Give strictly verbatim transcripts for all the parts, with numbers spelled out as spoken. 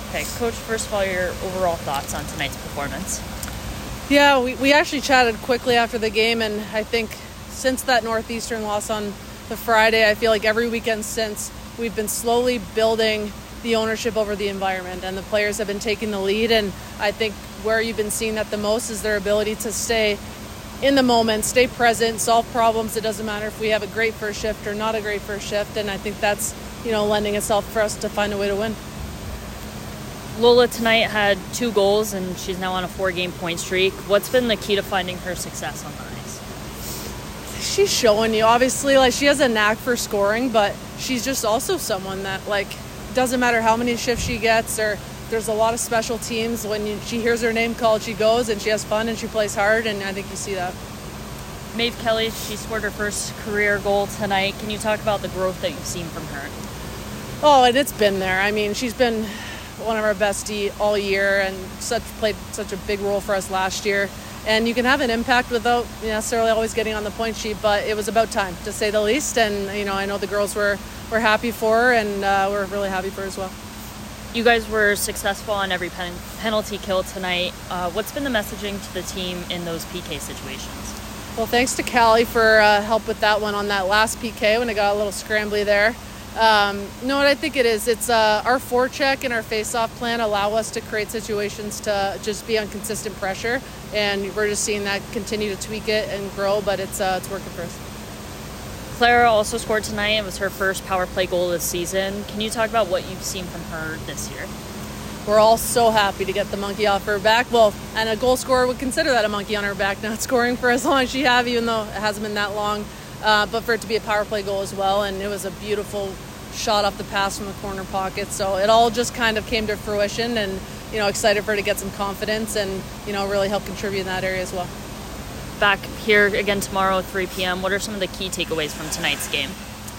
Okay, Coach, first of all, your overall thoughts on tonight's performance? Yeah, we, we actually chatted quickly after the game, and I think since that Northeastern loss on the Friday, I feel like every weekend since, we've been slowly building the ownership over the environment, and the players have been taking the lead. And I think where you've been seeing that the most is their ability to stay in the moment, stay present, solve problems. It doesn't matter if we have a great first shift or not a great first shift, and I think that's, you know, lending itself for us to find a way to win. Lola tonight had two goals, and she's now on a four-game point streak. What's been the key to finding her success on the ice? She's showing you, obviously, like, she has a knack for scoring, but she's just also someone that, like, doesn't matter how many shifts she gets, or there's a lot of special teams. When you, she hears her name called, she goes and she has fun and she plays hard, and I think you see that. Maeve Kelly, she scored her first career goal tonight. Can you talk about the growth that you've seen from her? Oh, and it's been there. I mean, she's been one of our bestie all year, and such played such a big role for us last year. And you can have an impact without necessarily always getting on the point sheet, but it was about time, to say the least. And, you know, I know the girls were, were happy for her, and uh, we're really happy for her as well. You guys were successful on every pen- penalty kill tonight. Uh, what's been the messaging to the team in those P K situations? Well, thanks to Callie for uh, help with that one on that last P K when it got a little scrambly there. Um, no, what I think it is, it's uh, our forecheck and our face-off plan allow us to create situations to just be on consistent pressure, and we're just seeing that continue to tweak it and grow, but it's uh, it's working for us. Clara also scored tonight. It was her first power play goal of the season. Can you talk about what you've seen from her this year? We're all so happy to get the monkey off her back. Well, and a goal scorer would consider that a monkey on her back, not scoring for as long as she have, even though it hasn't been that long. Uh, but for it to be a power play goal as well, and it was a beautiful shot off the pass from the corner pocket. So it all just kind of came to fruition, and, you know, excited for her to get some confidence and, you know, really help contribute in that area as well. Back here again tomorrow at three p.m. What are some of the key takeaways from tonight's game?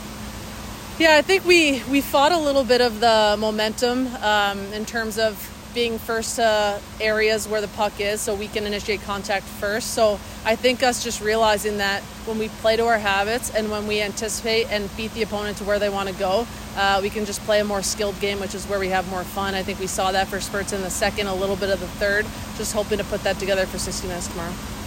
Yeah, I think we, we fought a little bit of the momentum um, in terms of being first to areas where the puck is, so we can initiate contact first. So I think us just realizing that when we play to our habits and when we anticipate and beat the opponent to where they want to go, uh, we can just play a more skilled game, which is where we have more fun. I think we saw that for spurts in the second, a little bit of the third, just hoping to put that together for sixty minutes tomorrow.